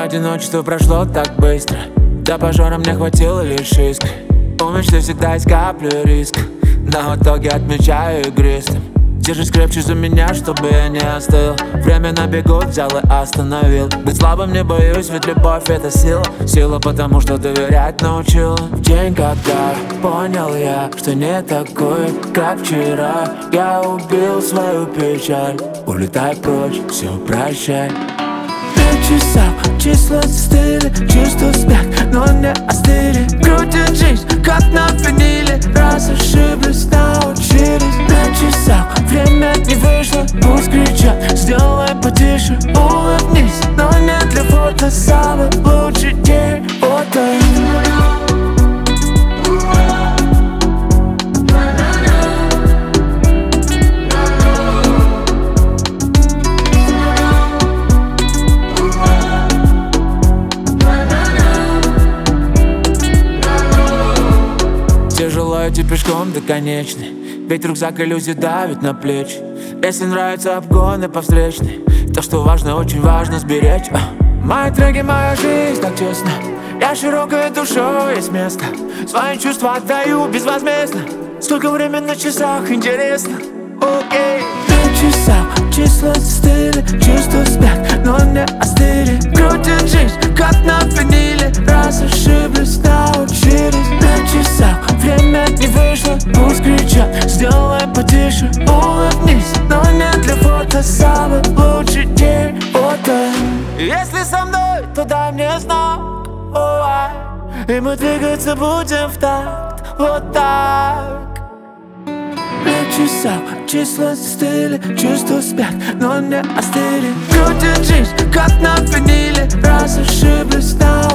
одиночество прошло так быстро. До пожара мне хватило лишь риска. У мечты всегда есть капля риска, но в итоге отмечаю игристым. Держись крепче за меня, чтобы я не остыл. Время на бегу взял и остановил. Быть слабым не боюсь, ведь любовь это сила. Сила, потому что доверять научил. В день, когда понял я, что не такой, как вчера, я убил свою печаль. Улетай прочь, все прощай. На часах числа застыли, чувства спят, но не остыли. Крутят жизнь, как на виниле. Раз ошиблись, научились. На часах время не вышло, пусть кричат, сделай потише. Улыбнись, но не для фото. Самый лучший день фото. Тяжело идти пешком до конечной, ведь рюкзак иллюзий давит на плечи. Если нравятся обгоны по встречной, то, что важно, очень важно сберечь. Мои треки, моя жизнь, так честно. Я широкой душой, есть место. Свои чувства отдаю безвозмездно. Сколько времени на часах, интересно. Окей. На часах числа застыли, чувства спят, но не остыли. Крутят жизнь, как на виниле. Раз ошиблись, научились. На часах время не вышло, пусть кричат, сделай потише. Улыбнись, но не для фото. Самый лучший день фото. Если со мной, то дай мне знак, и мы двигаться будем в такт. Вот так. На часах числа застыли, чувства спят, но не остыли. Крутят жизнь, как на виниле. Раз ошиблись,